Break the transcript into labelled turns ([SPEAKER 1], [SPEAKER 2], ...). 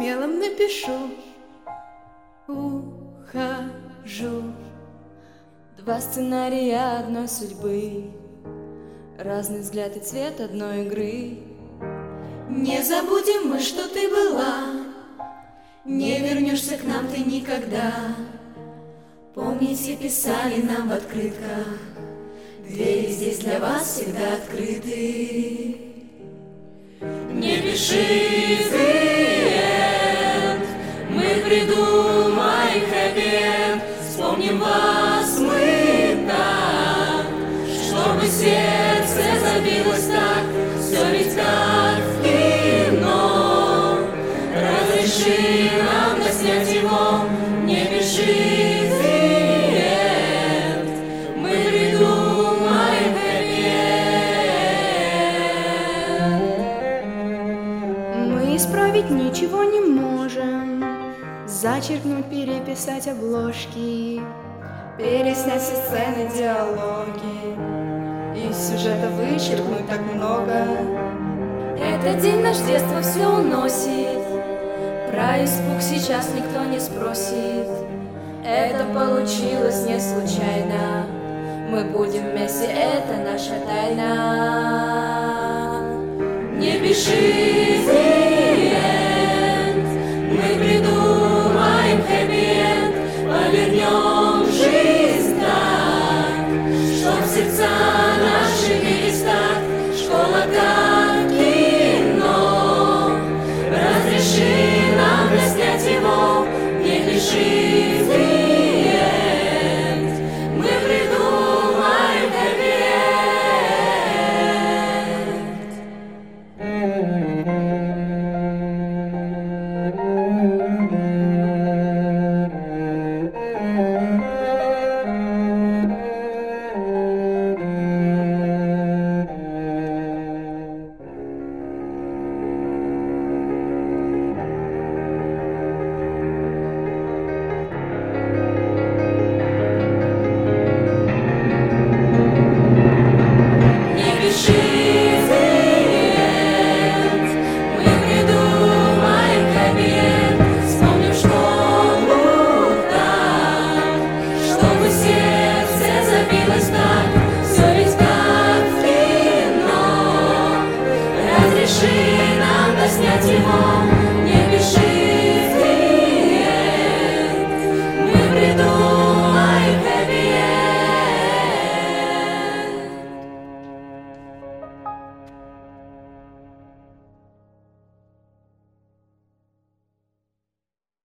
[SPEAKER 1] мелом напишу. Ухожу.
[SPEAKER 2] Два сценария одной судьбы, разный взгляд и цвет одной игры.
[SPEAKER 1] Не забудем мы, что ты была, не вернешься к нам ты никогда. Помните, писали нам в открытках, двери здесь для вас всегда открыты. Не пиши the end, мы придумаем happy end. Вспомним вас мы так, чтобы сердце забилось так. Все ведь как в кино, разреши нам доснять его. Не пиши the end, мы придумаем happy end.
[SPEAKER 2] Мы исправить ничего не можем, зачеркнуть, переписать обложки,
[SPEAKER 1] Переснять все сцены, диалоги, из сюжета вычеркнуть так много.
[SPEAKER 2] Этот день наш детство все уносит, про испуг сейчас никто не спросит. Это получилось не случайно, мы будем вместе, это наша тайна.
[SPEAKER 1] Не пиши